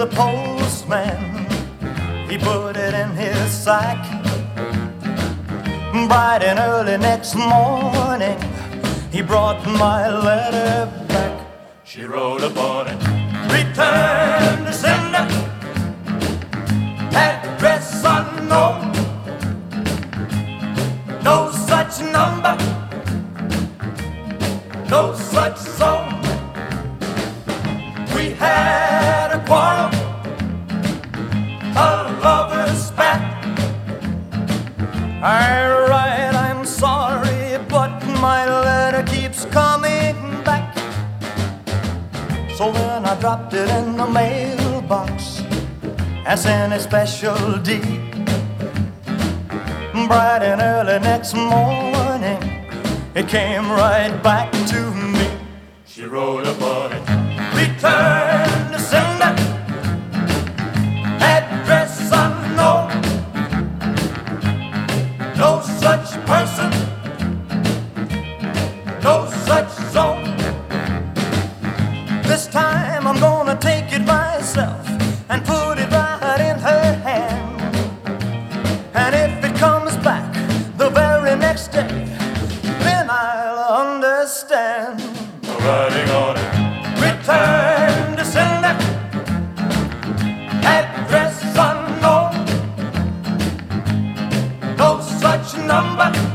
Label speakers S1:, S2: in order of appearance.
S1: postman, he put it in his sack. Bright and early next morning, he brought my letter back. She wrote upon it, return to sender, address unknown, no such number, no such zone. We had a quarrel, a lover's spat. I write, I'm sorry, but my letter keeps coming back. So then I dropped it in the mailbox as in a special deed. Bright and early next morning, it came right back to me. She wrote upon it, return to sender, address unknown, no such person, no such zone. This time I'm gonna take it myself and put it right in her hand. And if it comes back the very next day, then I'll understand. Writing on it, return to sender, address unknown, no such number,